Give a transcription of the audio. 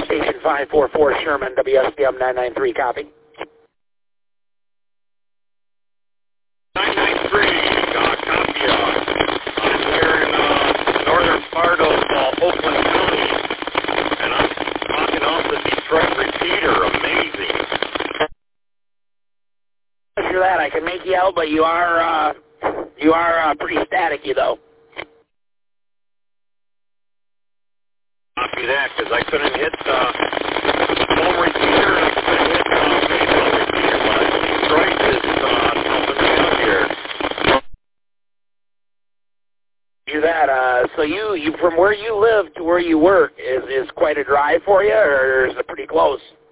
Station 544 Sherman, WSBM 993, copy. 993, copy. I'm here in northern part of Oakland County, and I'm talking off the Detroit repeater. Amazing. After that, I can make you out, but you are pretty staticky, though. Copy that, because I couldn't hit home repeater, and I couldn't hit baseball repeater, but Detroit is helping me out here. Do that. So you from where you live to where you work is quite a drive for you, or is it pretty close?